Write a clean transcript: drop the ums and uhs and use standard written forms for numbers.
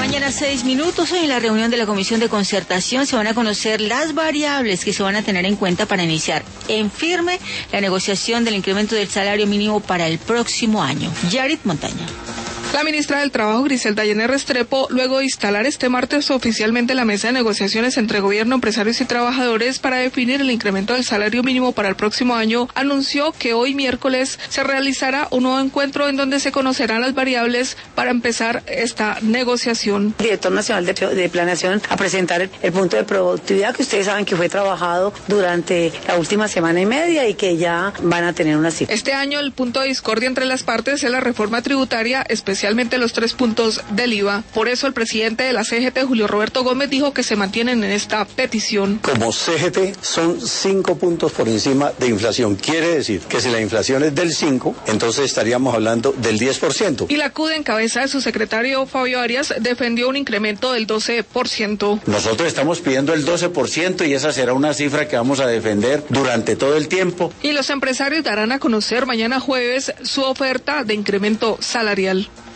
mañana, 6 minutos. Hoy en la reunión de la Comisión de Concertación se van a conocer las variables que se van a tener en cuenta para iniciar en firme la negociación del incremento del salario mínimo para el próximo año. Yarit Montaña. La ministra del Trabajo, Griselda Yener Restrepo, luego de instalar este martes oficialmente la mesa de negociaciones entre gobierno, empresarios y trabajadores para definir el incremento del salario mínimo para el próximo año, anunció que hoy miércoles se realizará un nuevo encuentro en donde se conocerán las variables para empezar esta negociación. El director nacional de planeación a presentar el punto de productividad que ustedes saben que fue trabajado durante la última semana y media y que ya van a tener una cifra. Este año el punto de discordia entre las partes es la reforma tributaria, especialmente los 3 puntos del IVA. Por eso el presidente de la CGT, Julio Roberto Gómez, dijo que se mantienen en esta petición. Como CGT son 5 puntos por encima de inflación. Quiere decir que si la inflación es del 5, entonces estaríamos hablando del 10%. Y la CUD, en cabeza de su secretario Fabio Arias, defendió un incremento del 12%. Nosotros estamos pidiendo el 12% y esa será una cifra que vamos a defender durante todo el tiempo. Y los empresarios darán a conocer mañana jueves su oferta de incremento salarial.